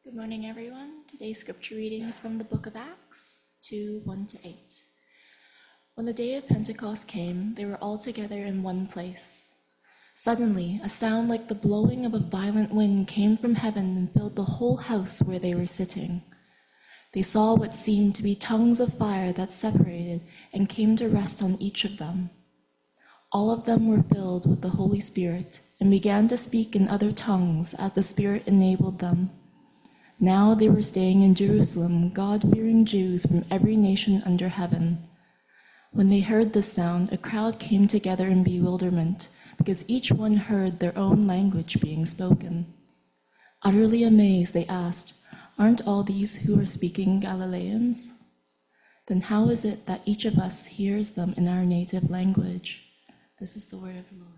Good morning, everyone. Today's scripture reading is from the book of Acts 2:1-8. When the day of Pentecost came, they were all together in one place. Suddenly, a sound like the blowing of a violent wind came from heaven and filled the whole house where they were sitting. They saw what seemed to be tongues of fire that separated and came to rest on each of them. All of them were filled with the Holy Spirit and began to speak in other tongues as the Spirit enabled them. Now they were staying in Jerusalem, God-fearing Jews from every nation under heaven. When they heard this sound, a crowd came together in bewilderment, because each one heard their own language being spoken. Utterly amazed, they asked, "Aren't all these who are speaking Galileans? Then how is it that each of us hears them in our native language?" This is the word of the Lord.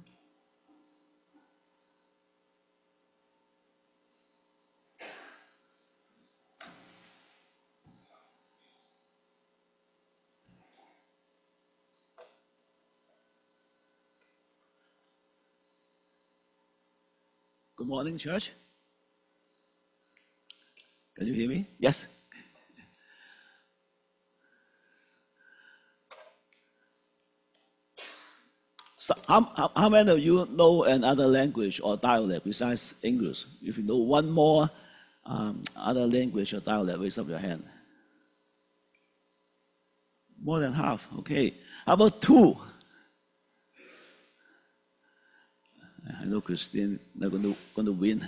Good morning, church. Can you hear me? Yes. So how many of you know another language or dialect besides English? If you know one more other language or dialect, raise up your hand. More than half. Okay. How about two? I know Christine not going to win.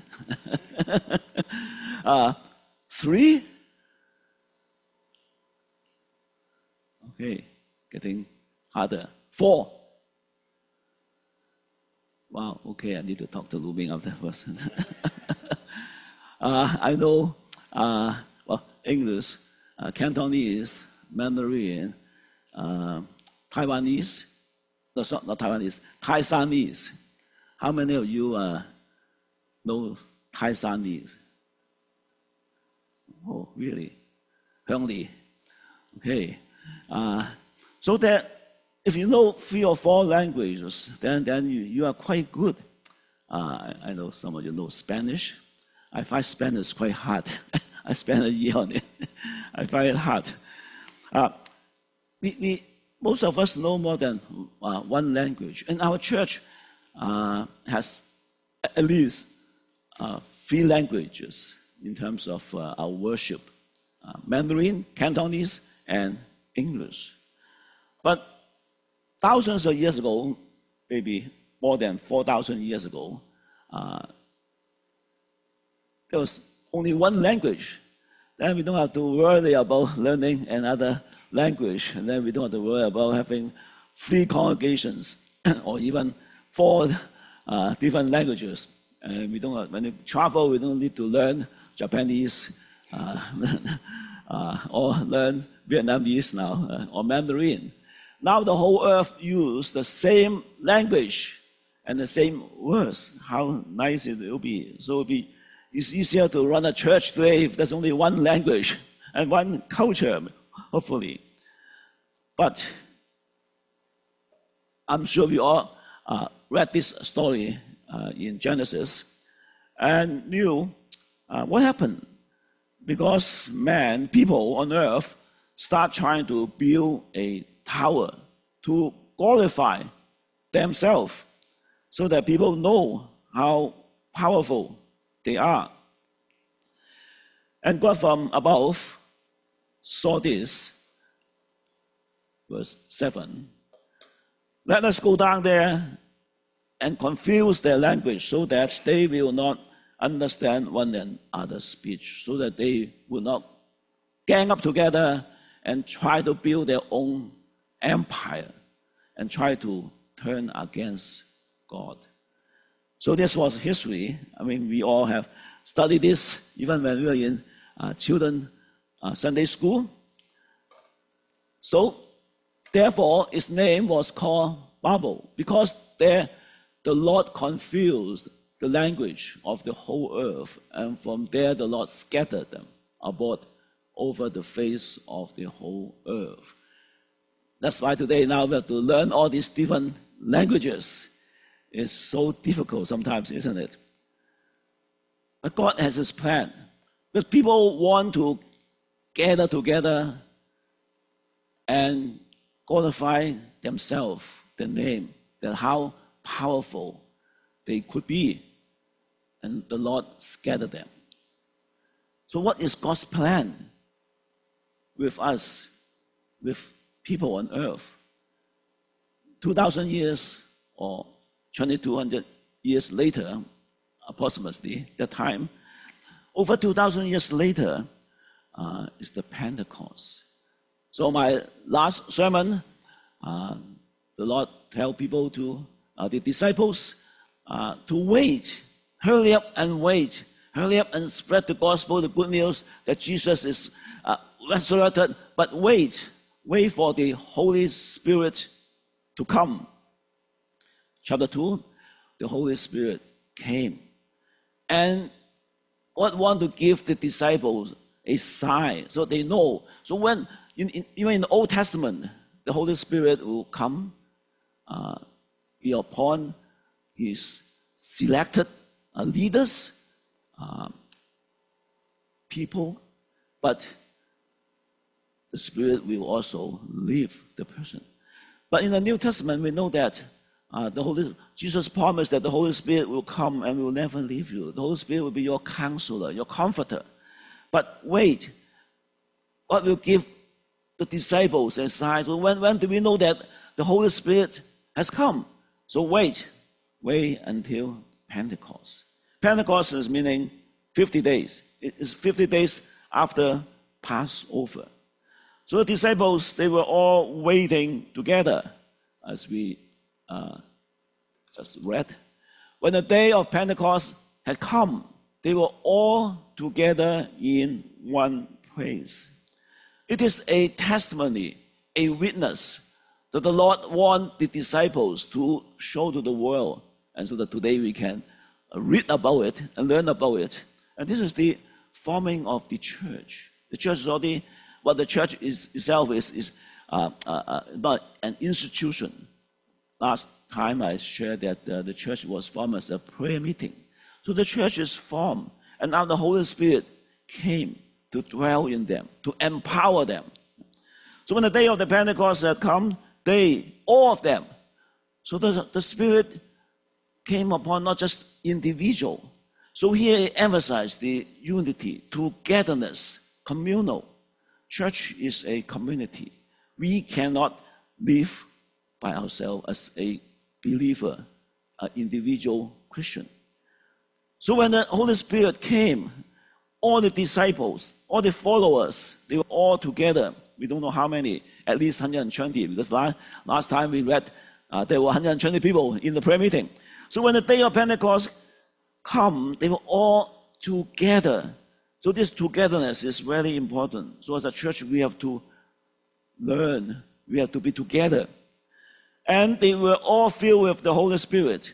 Three? Okay, getting harder. Four? Wow, okay, I need to talk to Lu Ming after first. I know English, Cantonese, Mandarin, Taiwanese, no, not Taiwanese, Taisanese. How many of you know Taisanese? Oh, really? Hungry. Okay. So that if you know 3 or 4 languages, then you are quite good. I know some of you know Spanish. I find Spanish quite hard. I spent a year on it. I find it hard. Most of us know more than one language. And our church has at least 3 languages in terms of our worship. Mandarin, Cantonese, and English. But thousands of years ago, maybe more than 4,000 years ago, there was only one language. Then we don't have to worry about learning another language. And then we don't have to worry about having 3 congregations or even 4 different languages. And we don't, when you travel, we don't need to learn Japanese or learn Vietnamese now or Mandarin. Now the whole earth uses the same language and the same words. How nice it will be. So it's easier to run a church today if there's only one language and one culture, hopefully. But I'm sure we all read this story in Genesis and knew what happened. Because people on earth start trying to build a tower to glorify themselves so that people know how powerful they are. And God from above saw this, verse 7. Let us go down there and confuse their language so that they will not understand one another's speech, so that they will not gang up together and try to build their own empire and try to turn against God. So this was history. I mean, we all have studied this even when we were in children Sunday school. So therefore, its name was called Babel, because there the Lord confused the language of the whole earth, and from there the Lord scattered them abroad over the face of the whole earth. That's why today now we have to learn all these different languages. It's so difficult sometimes, isn't it? But God has His plan. Because people want to gather together and glorify themselves, their name, that how powerful they could be. And the Lord scattered them. So what is God's plan with us, with people on earth? 2,000 years or 2,200 years later, approximately that time, over 2,000 years later is the Pentecost. So my last sermon, the Lord tell people to, the disciples, to wait, hurry up and wait, hurry up and spread the gospel, the good news that Jesus is resurrected, but wait for the Holy Spirit to come. Chapter 2, the Holy Spirit came. And God wanted to give the disciples a sign so they know. So when, even in the Old Testament, the Holy Spirit will come, be upon his selected leaders, people, but the Spirit will also leave the person. But in the New Testament, we know that Jesus promised that the Holy Spirit will come and will never leave you. The Holy Spirit will be your counselor, your comforter. But wait, God will give the disciples a sign. So when do we know that the Holy Spirit has come? So wait until Pentecost. Pentecost is meaning 50 days. It is 50 days after Passover. So the disciples, they were all waiting together, as we just read. When the day of Pentecost had come, they were all together in one place. It is a testimony, a witness that the Lord wants the disciples to show to the world, and so that today we can read about it and learn about it. And this is the forming of the church. The church is already, what the church itself is not an institution. Last time I shared that the church was formed as a prayer meeting. So the church is formed, and now the Holy Spirit came to dwell in them, to empower them. So when the day of the Pentecost had come, all of them, so the Spirit came upon not just individual. So here it emphasized the unity, togetherness, communal. Church is a community. We cannot live by ourselves as a believer, an individual Christian. So when the Holy Spirit came, all the disciples, all the followers, they were all together. We don't know how many, at least 120, because last time we read there were 120 people in the prayer meeting. So when the day of Pentecost come, they were all together. So this togetherness is very important. So as a church, we have to learn, we have to be together. And they were all filled with the Holy Spirit.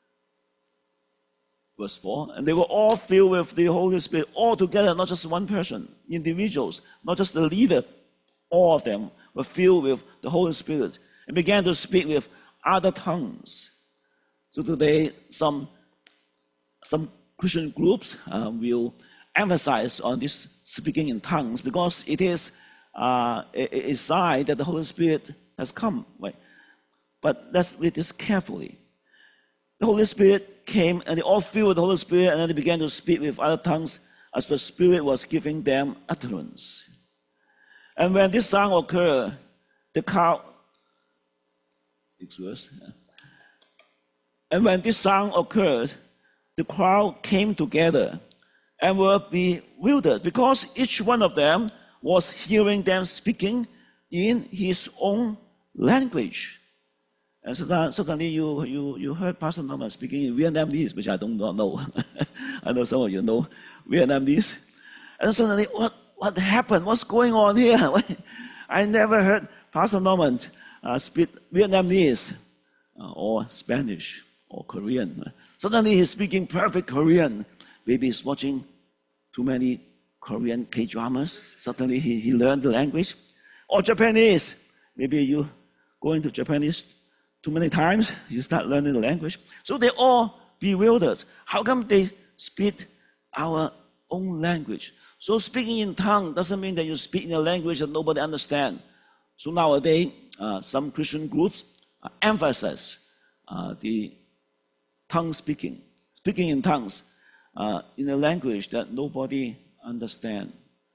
Verse 4, and they were all filled with the Holy Spirit, all together, not just one person, individuals, not just the leader. All of them were filled with the Holy Spirit and began to speak with other tongues. So today, some Christian groups will emphasize on this speaking in tongues because it is a sign that the Holy Spirit has come. Right? But let's read this carefully. The Holy Spirit came, and they all filled with the Holy Spirit, and then they began to speak with other tongues as the Spirit was giving them utterance. And when this sound occurred, the crowd, and when this sound occurred, the crowd came together and were bewildered because each one of them was hearing them speaking in his own language. And suddenly you heard Pastor Norman speaking in Vietnamese, which I do not know. I know some of you know Vietnamese. And suddenly, what happened? What's going on here? I never heard Pastor Norman speak Vietnamese or Spanish or Korean. Suddenly he's speaking perfect Korean. Maybe he's watching too many Korean K-dramas. Suddenly he learned the language. Or Japanese. Maybe you go into Japanese too many times, you start learning the language. So they all bewildered. How come they speak our own language. So speaking in tongue doesn't mean that you speak in a language that nobody understands. So nowadays, some Christian groups emphasize the tongue speaking in tongues in a language that nobody understands.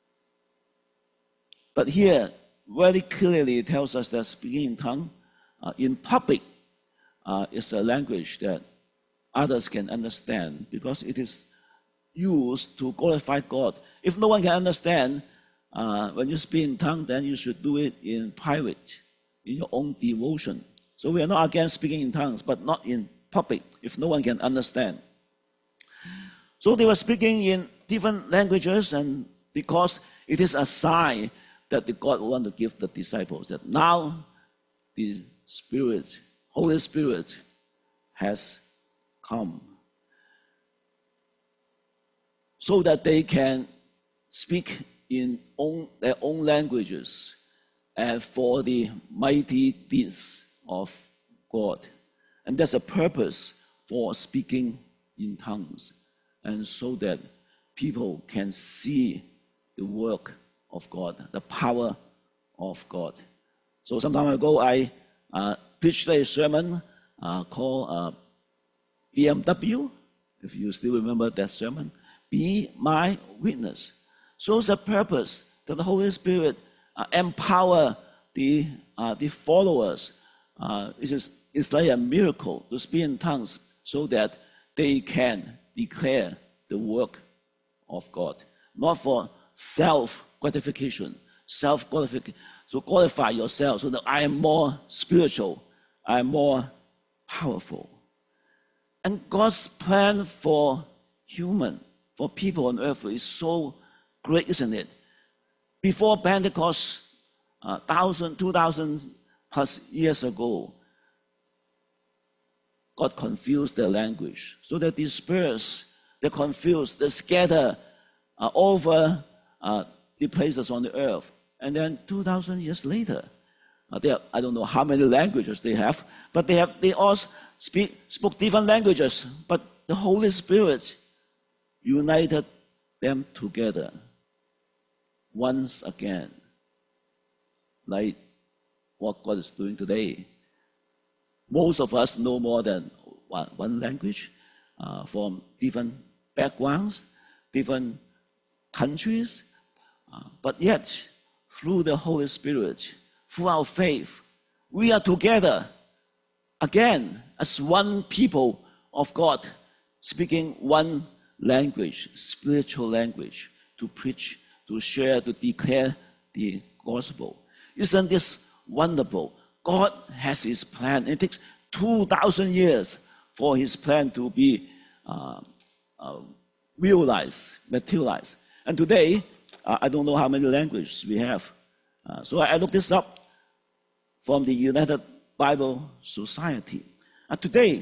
But here, very clearly it tells us that speaking in tongue in public is a language that others can understand because it is used to glorify God. If no one can understand, when you speak in tongue, then you should do it in private, in your own devotion. So we are not against speaking in tongues, but not in public, if no one can understand. So they were speaking in different languages, and because it is a sign that the God want to give the disciples, that now the Spirit, Holy Spirit, has come, so that they can speak in their own languages and for the mighty deeds of God. And there's a purpose for speaking in tongues, and so that people can see the work of God, the power of God. So some time ago, I preached a sermon called BMW, if you still remember that sermon, Be My Witness. So it's a purpose that the Holy Spirit empower the followers. It's like a miracle to speak in tongues so that they can declare the work of God, not for self-gratification, so glorify yourself so that I am more spiritual, I am more powerful. And God's plan for people on earth is so great, isn't it? Before Pentecost, 2,000 plus years ago, God confused their language. So they disperse, they confuse, they scatter over the places on the earth. And then 2,000 years later, I don't know how many languages they have, but they all spoke different languages. But the Holy Spirit united them together once again, like what God is doing today. Most of us know more than one language from different backgrounds, different countries, but yet through the Holy Spirit, through our faith, we are together again as one people of God, speaking one language, spiritual language, to preach, to share, to declare the gospel. Isn't this wonderful? God has his plan. It takes 2,000 years for his plan to be realized, materialized. And today, I don't know how many languages we have. So I looked this up from the United Bible Society. Today,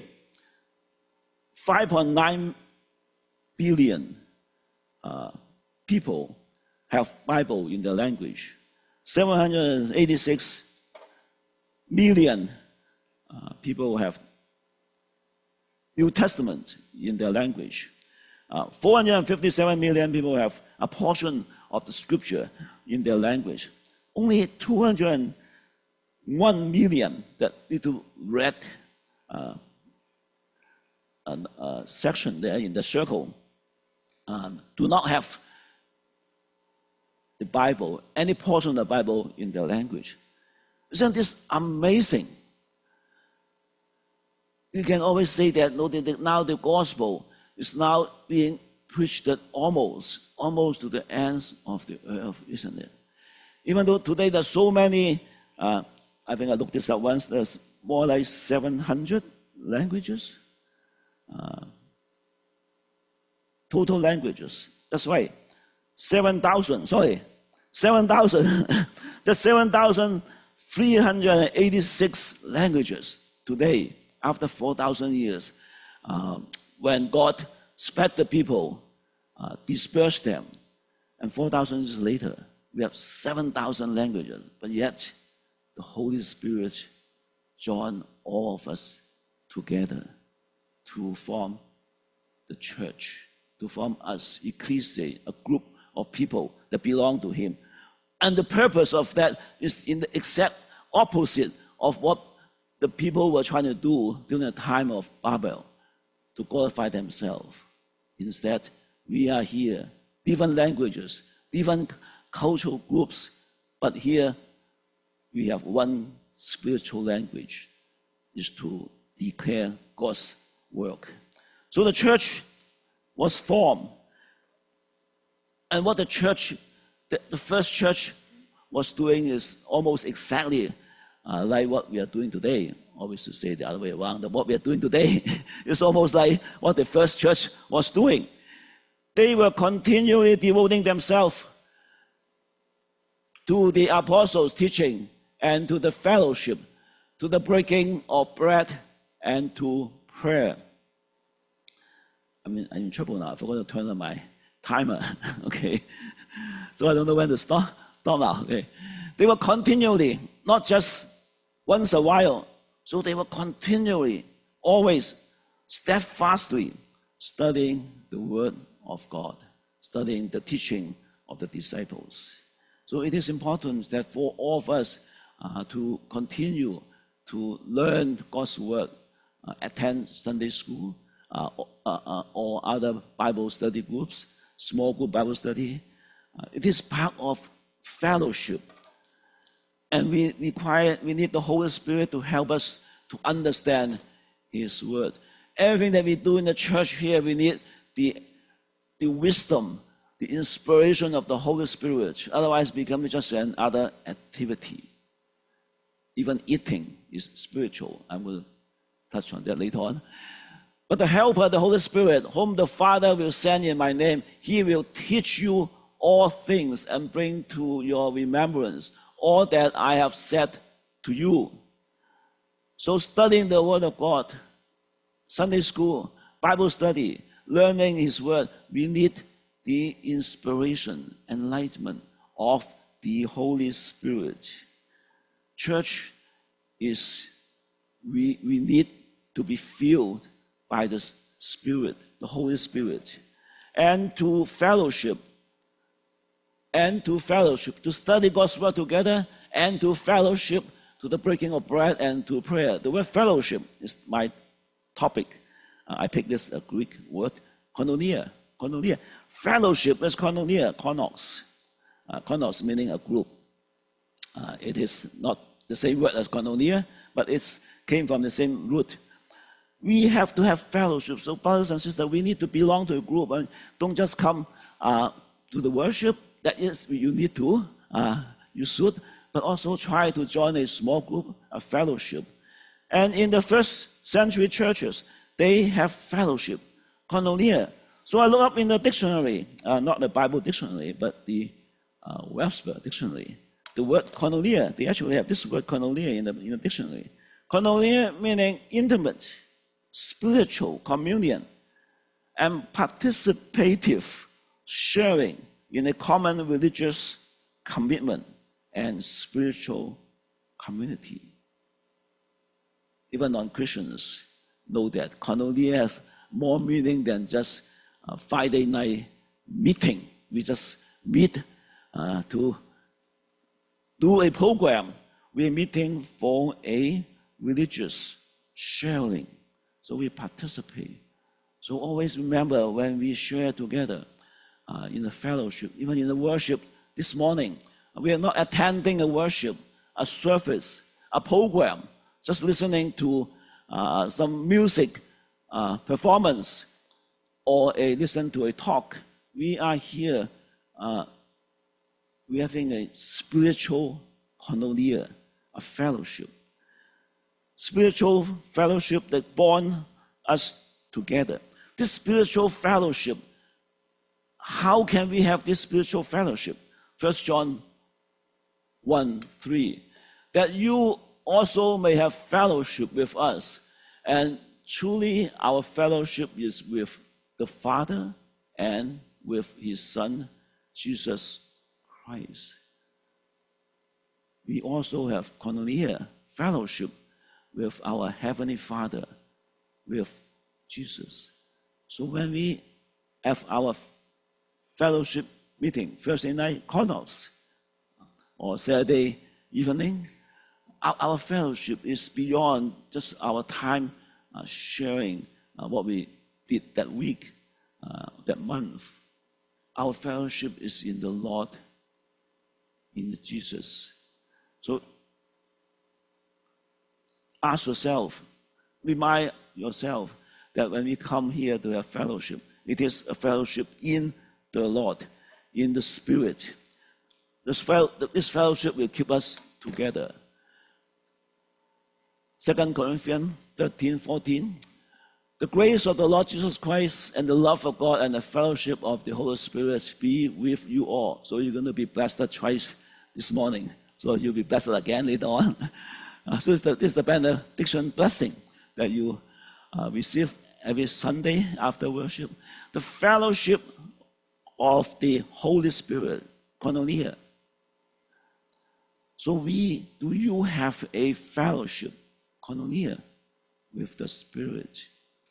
5.9 billion people have Bible in their language. 786 million people have New Testament in their language. 457 million people have a portion of the scripture in their language. Only 201 million, that little red section there in the circle, do not have the Bible, any portion of the Bible in their language. Isn't this amazing? You can always say that now the gospel is now being preached almost to the ends of the earth, isn't it? Even though today there's so many, I think I looked this up once, there's more like 700 languages, total languages. That's right, 7,000. There's 7,386 languages today, after 4,000 years, when God spread the people, dispersed them, and 4,000 years later, we have 7,000 languages, but yet the Holy Spirit joined all of us together to form the church, to form us, ecclesia, a group of people that belong to him. And the purpose of that is in the exact opposite of what the people were trying to do during the time of Babel, to glorify themselves. Instead, we are here, different languages, different cultural groups, but here we have one spiritual language, is to declare God's work. So the church was formed. And what the first church was doing is almost exactly like what we are doing today. Always to say the other way around, that what we are doing today is almost like what the first church was doing. They were continually devoting themselves to the apostles' teaching and to the fellowship, to the breaking of bread and to prayer. I'm in trouble now. I forgot to turn on my timer. Okay. So I don't know when to stop now. Okay. They were continually, not just once a while. So they were continually, always, steadfastly studying the Word of God, studying the teaching of the disciples. So it is important that for all of us to continue to learn God's Word, attend Sunday school, or other Bible study groups, small group Bible study. It is part of fellowship. And we need the Holy Spirit to help us to understand His Word. Everything that we do in the church here, we need the wisdom, the inspiration of the Holy Spirit. Otherwise, it becomes just another activity. Even eating is spiritual. I will touch on that later on. But the Helper, the Holy Spirit, whom the Father will send in my name, He will teach you all things and bring to your remembrance all that I have said to you. So studying the Word of God, Sunday school, Bible study, learning His Word, we need the inspiration, enlightenment of the Holy Spirit. Church is, we need to be filled by the Spirit, the Holy Spirit, and to fellowship, to study God's Word together, and to fellowship, to the breaking of bread and to prayer. The word fellowship is my topic. I picked this Greek word, koinonia. Koinonia. Fellowship is koinonia, konos. Konos meaning a group. It is not the same word as koinonia, but it came from the same root. We have to have fellowship. So brothers and sisters, we need to belong to a group. And don't just come to the worship. That is, you need to, you should, but also try to join a small group, a fellowship. And in the first century churches, they have fellowship, koinonia. So I look up in the dictionary, not the Bible dictionary, but the Webster dictionary. The word koinonia, they actually have this word koinonia in the dictionary. Koinonia meaning intimate, spiritual communion, and participative sharing in a common religious commitment and spiritual community. Even non-Christians know that koinonia has more meaning than just a Friday night meeting. We just meet to do a program. We're meeting for a religious sharing. So we participate. So always remember when we share together in the fellowship, even in the worship this morning, we are not attending a worship, a service, a program, just listening to some music performance or listen to a talk. We are here, we're having a spiritual koinonia, a fellowship. Spiritual fellowship that bonds us together. This spiritual fellowship, how can we have this spiritual fellowship? 1 John 1:3, that you also may have fellowship with us. And truly our fellowship is with the Father and with His Son, Jesus Christ. We also have koinonia, fellowship with our Heavenly Father, with Jesus. So when we have our fellowship meeting, Thursday night Chronos, or Saturday evening. Our fellowship is beyond just our time sharing what we did that week, that month. Our fellowship is in the Lord, in Jesus. So ask yourself, remind yourself that when we come here to have fellowship, it is a fellowship in the Lord, in the Spirit. This fellowship will keep us together. 2 Corinthians 13:14. The grace of the Lord Jesus Christ and the love of God and the fellowship of the Holy Spirit be with you all. So you're going to be blessed twice this morning. So you'll be blessed again later on. So this is the benediction blessing that you receive every Sunday after worship. The fellowship of the Holy Spirit, koinonia. So do you have a fellowship, koinonia, with the Spirit?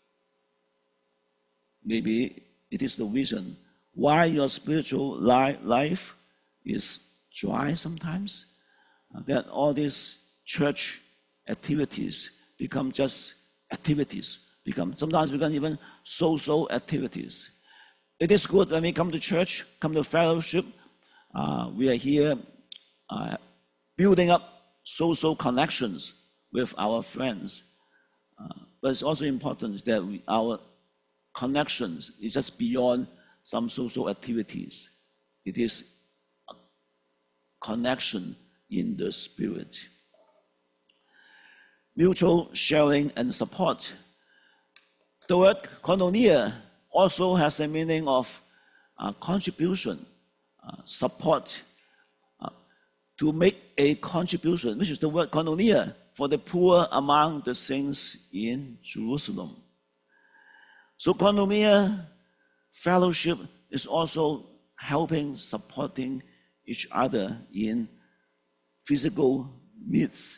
Maybe it is the reason why your spiritual life is dry sometimes, that all these church activities become just activities, sometimes become even social activities. It is good when we come to church, come to fellowship. We are here building up social connections with our friends. But it's also important that our connections is just beyond some social activities. It is a connection in the Spirit. Mutual sharing and support. The word koinonia also has a meaning of contribution, support, to make a contribution, which is the word koinonia, for the poor among the saints in Jerusalem. So koinonia fellowship is also helping, supporting each other in physical needs.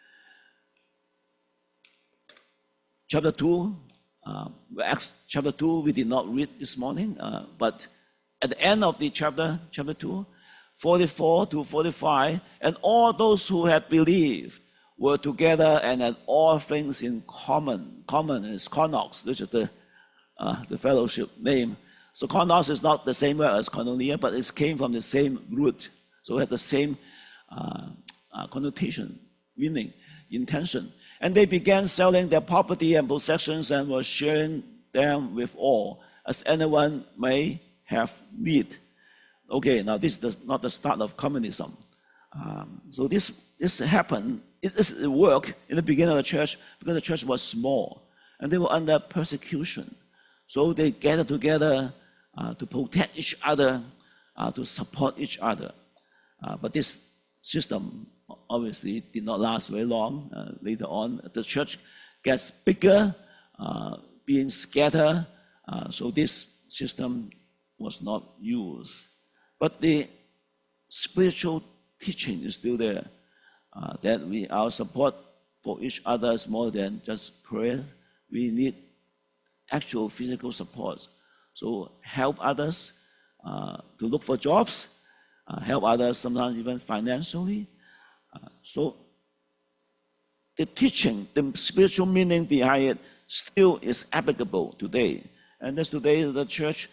Chapter 2, Acts chapter 2, we did not read this morning, but at the end of the chapter 2, 44 to 45, and all those who had believed were together and had all things in common. Common is koinos, which is the fellowship name. So koinos is not the same word as koinonia, but it came from the same root. So it has the same connotation, meaning, intention. And they began selling their property and possessions and were sharing them with all, as anyone may have need. Okay, now this is not the start of communism. So this happened, it worked in the beginning of the church because the church was small and they were under persecution. So they gathered together to protect each other, to support each other. But this system obviously did not last very long. Later on, the church gets bigger, being scattered, so this system was not used. But the spiritual teaching is still there, that our support for each other is more than just prayer. We need actual physical support. So help others to look for jobs, help others sometimes even financially. So the teaching, the spiritual meaning behind it still is applicable today. And that's today the church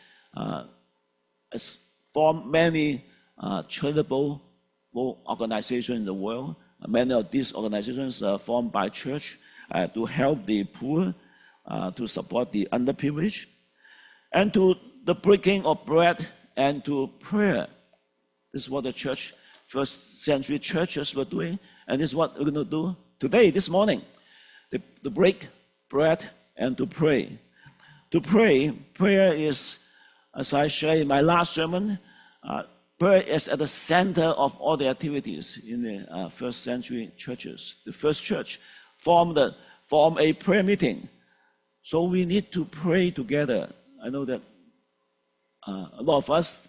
has formed many charitable organizations in the world. Many of these organizations are formed by church to help the poor, to support the underprivileged, and to the breaking of bread and to prayer. This is what the church, first century churches were doing, and this is what we're going to do today, this morning. To break bread and to pray. To pray, prayer is, as I shared in my last sermon, prayer is at the center of all the activities in the first century churches. The first church formed a prayer meeting. So we need to pray together. I know that a lot of us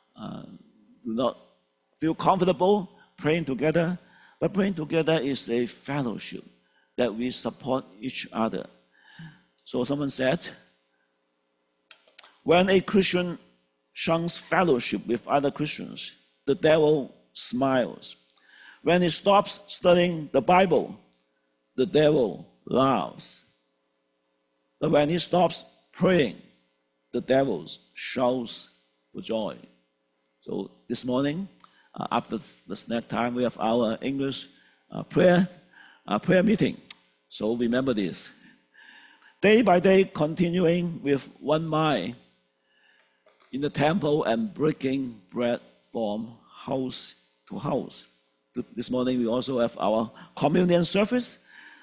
do not feel comfortable praying together, but praying together is a fellowship that we support each other. So someone said, When a Christian shuns fellowship with other Christians, the devil smiles. When he stops studying the Bible, the devil laughs. But when he stops praying, the devil shouts for joy. So this morning, after the snack time, we have our English prayer meeting. So remember this. Day by day, continuing with one mind in the temple and breaking bread from house to house. This morning, we also have our communion service.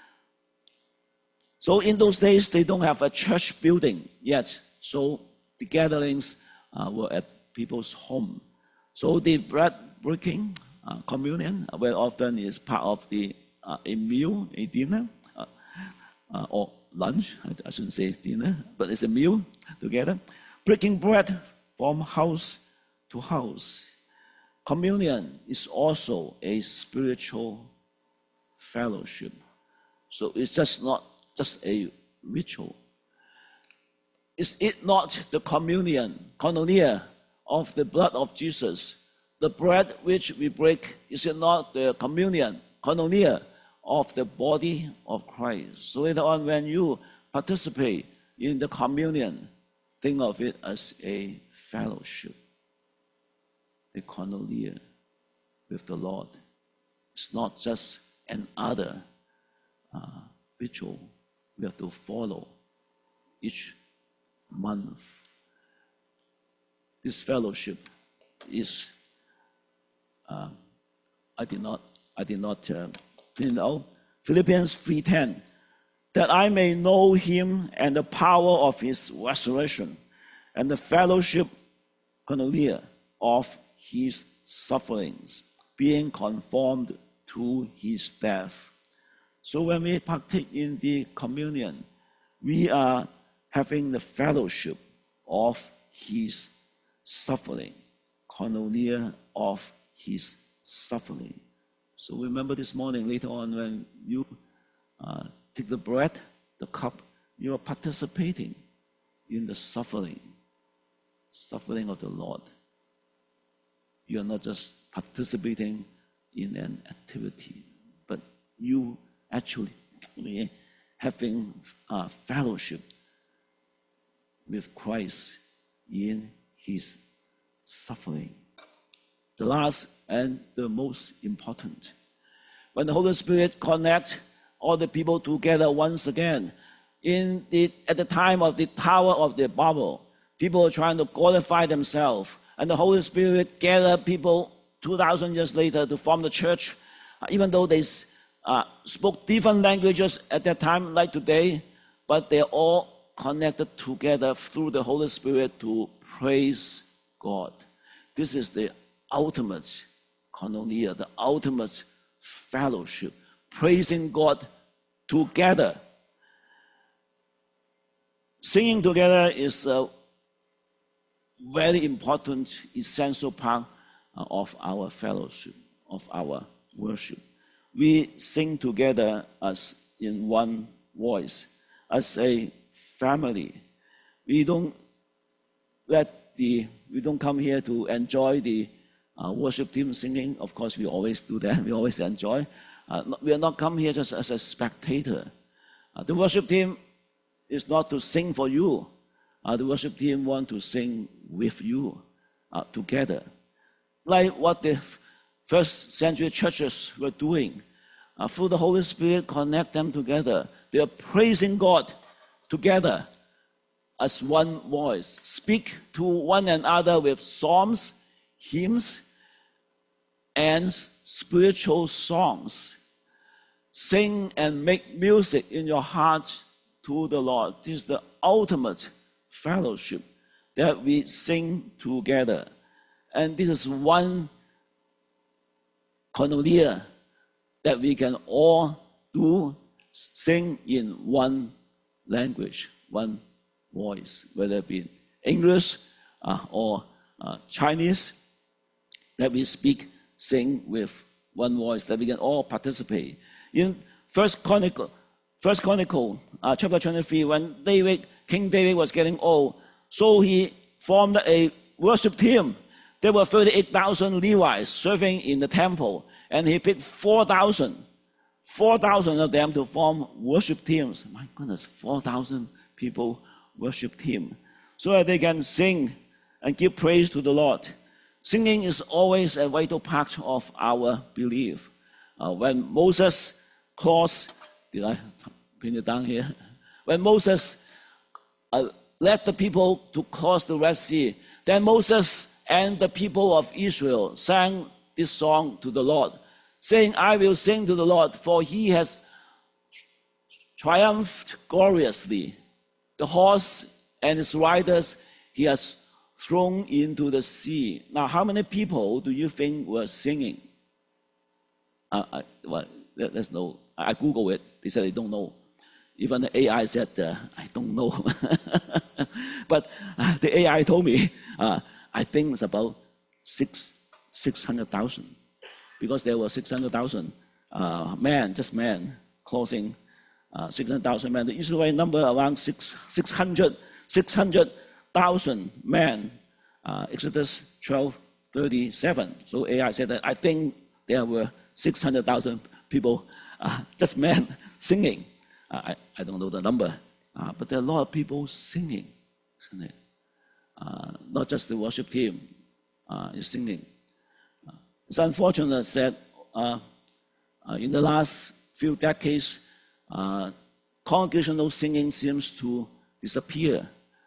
So in those days, they don't have a church building yet. So the gatherings were at people's home. So the bread breaking, communion, very often is part of a meal, a dinner, or lunch. I shouldn't say dinner, but it's a meal together. Breaking bread from house to house. Communion is also a spiritual fellowship. So it's just not just a ritual. Is it not the communion, koinonia, of the blood of Jesus? The bread which we break, is it not the communion, koinonia, of the body of Christ? So later on, when you participate in the communion, think of it as a fellowship, a koinonia with the Lord. It's not just another ritual we have to follow each month. This fellowship is, I did not Philippians 3:10, that I may know him and the power of his resurrection and the fellowship, koinonia, of his sufferings, being conformed to his death. So when we partake in the communion, we are having the fellowship of his suffering, koinonia of his suffering. So remember this morning, later on, when you take the bread, the cup, you are participating in the suffering of the Lord. You are not just participating in an activity, but you actually having fellowship with Christ in his suffering. The last and the most important, when the Holy Spirit connects all the people together once again, at the time of the Tower of the Babel, people are trying to glorify themselves, and the Holy Spirit gathered people 2,000 years later to form the church, even though they spoke different languages at that time like today, but they're all connected together through the Holy Spirit to praise God. This is the ultimate koinonia, the ultimate fellowship, praising God together. Singing together is a very important, essential part of our fellowship, of our worship. We sing together as in one voice, as a family. We don't come here to enjoy the worship team singing. Of course, we always do that. We always enjoy. We are not come here just as a spectator. The worship team is not to sing for you. The worship team want to sing with you together. Like what the first century churches were doing. Through the Holy Spirit, connect them together. They are praising God together as one voice. Speak to one another with psalms, hymns, and spiritual songs. Sing and make music in your heart to the Lord. This is the ultimate fellowship, that we sing together. And this is one koinonia that we can all do, sing in one language, one voice, whether it be English or Chinese, that we sing with one voice, that we can all participate. In First Chronicle, chapter 23, when King David was getting old, So he formed a worship team. There were 38,000 Levites serving in the temple, and he picked 4,000 of them to form worship teams. My goodness, 4,000 people worship team, so that they can sing and give praise to the Lord. Singing is always a vital part of our belief. When Moses crossed, did I pin it down here? When Moses led the people to cross the Red Sea, then Moses and the people of Israel sang this song to the Lord, saying, I will sing to the Lord, for he has triumphed gloriously. The horse and its riders he has thrown into the sea. Now, how many people do you think were singing? Well, there's no. I Googled it. They said they don't know. Even the AI said, I don't know. But the AI told me, I think it's about 600,000. Because there were 600,000 men, just men, crossing 600,000 men. The Israelite number around 600,000 men. Exodus 12:37. So AI said that I think there were 600,000 people, just men, singing. I don't know the number, but there are a lot of people singing, isn't it? Not just the worship team is singing. It's unfortunate that in the last few decades, congregational singing seems to disappear.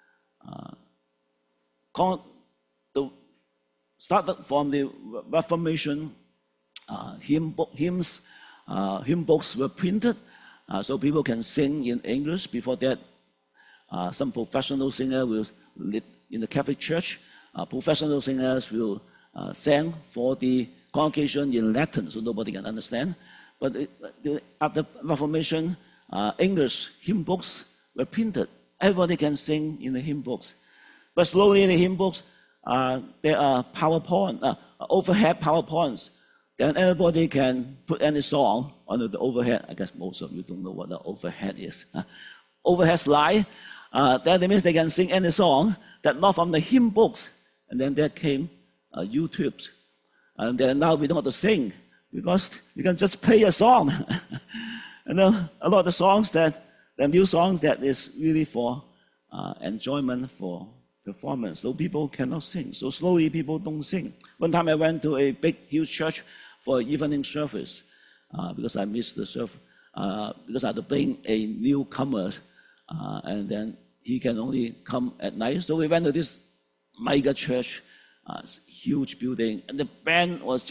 Started from the Reformation, hymn books were printed, so people can sing in English. Before that, some professional singers will lead in the Catholic Church. Professional singers will sing for the congregation in Latin, so nobody can understand. But after Reformation, English hymn books were printed. Everybody can sing in the hymn books. But slowly in the hymn books, there are overhead PowerPoints. Then everybody can put any song on the overhead. I guess most of you don't know what the overhead is. Overhead slide. That means they can sing any song that not from the hymn books. And then there came YouTube. And then now we don't have to sing because you can just play a song. And then a lot of the songs the new songs that is really for enjoyment, for performance. So people cannot sing. So slowly people don't sing. One time I went to a big, huge church for evening service because I missed the service because I had to bring a newcomer and then he can only come at night. So we went to this mega church, huge building, and the band was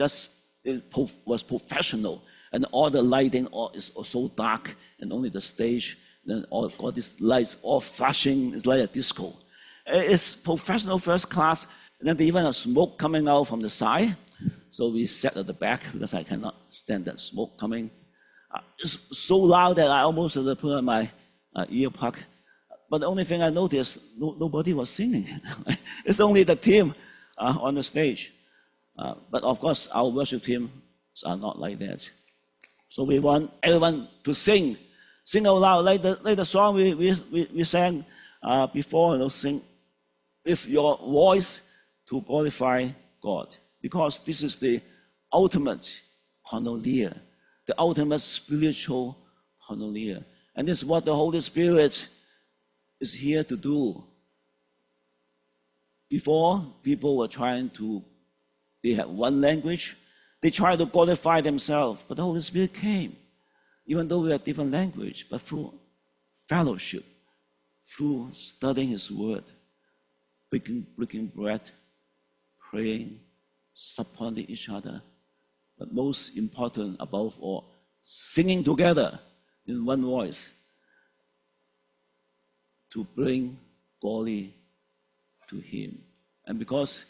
professional, and all the lighting is so dark, and only the stage, then all these lights all flashing. It's like a disco. It's professional, first class, and then they even have smoke coming out from the side. So we sat at the back because I cannot stand that smoke coming. It's so loud that I almost had to put on my ear plug. But the only thing I noticed, nobody was singing. It's only the team on the stage. But of course, our worship teams are not like that. So we want everyone to sing out loud, like the song we sang before. Sing with your voice to glorify God, because this is the ultimate koinonia, the ultimate spiritual koinonia, and this is what the Holy Spirit is here to do. Before, people were they had one language, they tried to glorify themselves, but the Holy Spirit came, even though we had different language, but through fellowship, through studying His Word, breaking bread, praying, supporting each other, but most important above all, singing together in one voice to bring glory to Him. And because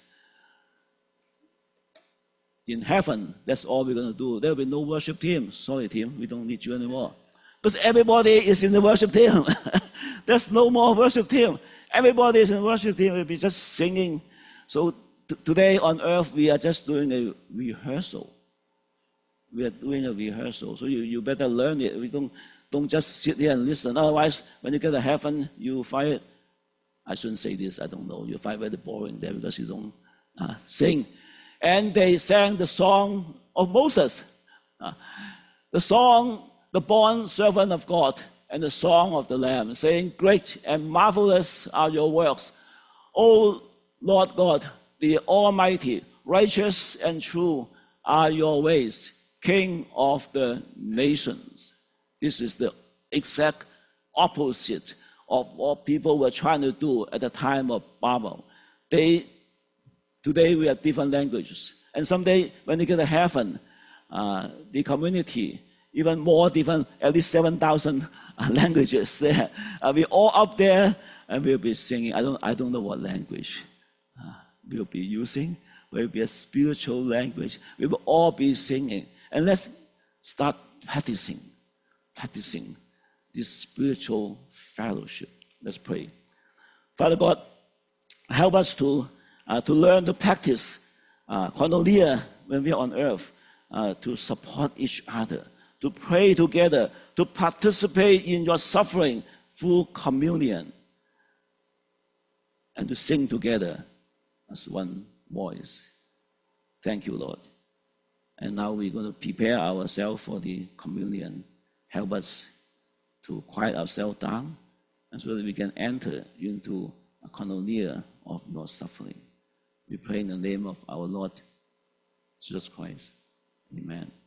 in heaven, that's all we're going to do. There will be no worship team. Sorry, team, we don't need you anymore. Because everybody is in the worship team. There's no more worship team. Everybody is in the worship team. We'll be just singing. So today on earth, we are just doing a rehearsal. We are doing a rehearsal. So you better learn it. We don't just sit here and listen. Otherwise, when you get to heaven, you find it I shouldn't say this, I don't know. You find it very boring there because you don't sing. And they sang the song of Moses, the song, the born servant of God, and the song of the Lamb, saying, great and marvelous are your works, O Lord God, the Almighty, righteous and true are your ways, King of the nations. This is the exact opposite of what people were trying to do at the time of Babel. Today we have different languages. And someday when they get to heaven, the community, even more different, at least 7,000 languages there. We're all up there and we'll be singing. I don't know what language we'll be using. Will be a spiritual language. We will all be singing. And let's start practicing this spiritual fellowship. Let's pray. Father God, help us to learn to practice koinonia when we are on earth, to support each other, to pray together, to participate in your suffering through communion, and to sing together as one voice. Thank you, Lord. And now we're going to prepare ourselves for the communion. Help us to quiet ourselves down, and so that we can enter into a koinonia of your suffering. We pray in the name of our Lord Jesus Christ. Amen.